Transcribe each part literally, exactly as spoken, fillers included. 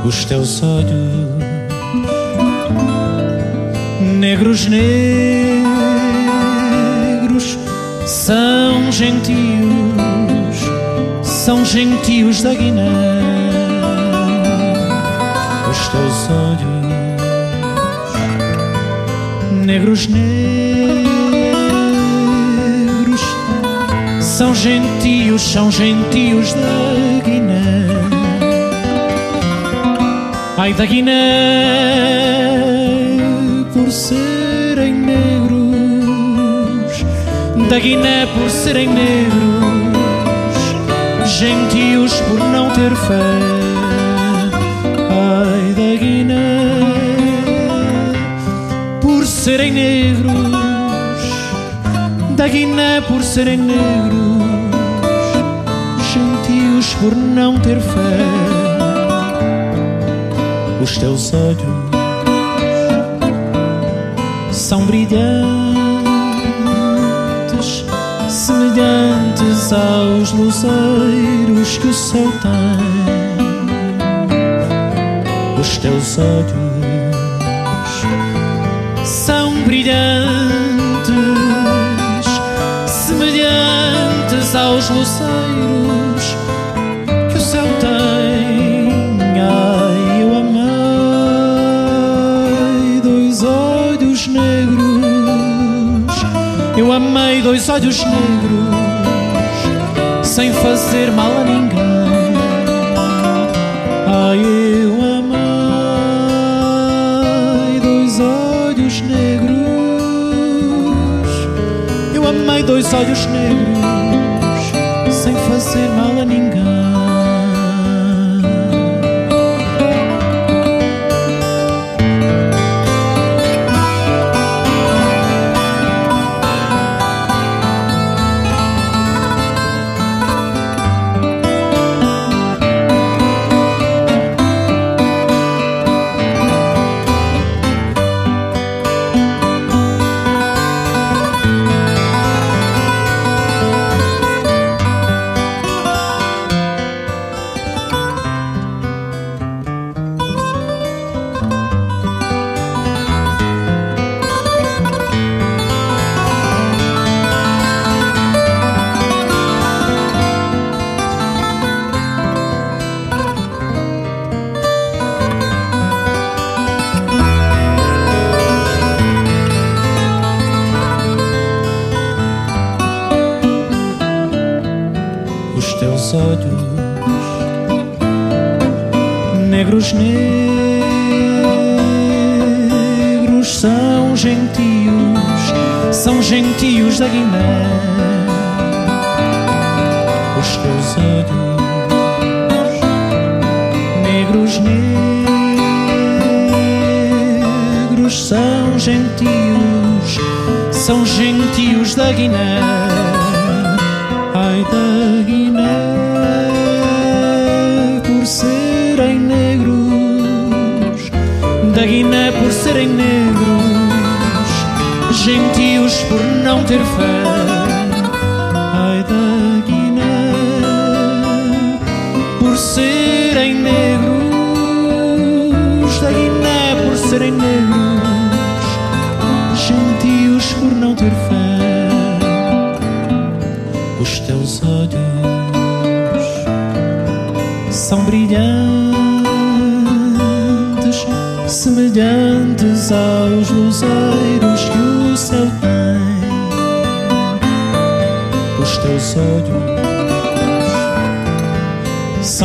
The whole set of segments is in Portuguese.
os teus olhos negros, negros, são gentios, são gentios da Guiné. Os teus olhos negros, negros, são gentios, são gentios da Guiné. Ai da Guiné por serem negros, da Guiné por serem negros, gentios por não ter fé. Ai da Guiné por serem negros, da Guiné por serem negros, gentios por não ter fé. Os teus olhos são brilhantes, semelhantes aos luzeiros que o céu tem. Os teus olhos são brilhantes, semelhantes aos luzeiros que o céu tem. Ai, eu amei dois olhos negros, eu amei dois olhos negros, sem fazer mal a ninguém. Ai, eu amei dois olhos negros, eu amei dois olhos negros, sem fazer mal a ninguém. Os teus olhos negros, negros, são gentios, são gentios da Guiné. Os teus olhos negros, negros, são gentios, são gentios da Guiné. Ai da Guiné por serem negros, da Guiné por serem negros, gentios por não ter fé. Ai da Guiné por serem negros, da Guiné por serem negros, gentios por não ter fé. Os teus olhos são brilhantes, semelhantes aos luzeiros que o céu tem. Os teus olhos são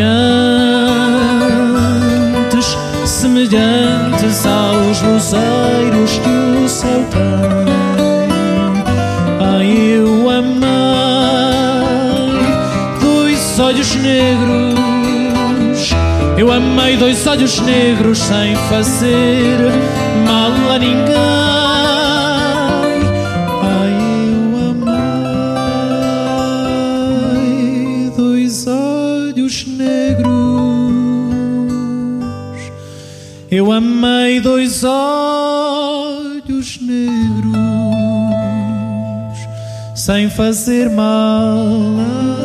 brilhantes, semelhantes aos luzeiros que o céu tem. Ai, eu amei dois olhos negros, eu amei dois olhos negros, sem fazer mal a ninguém. Ai, eu amei dois olhos negros, eu amei dois olhos negros, sem fazer mal a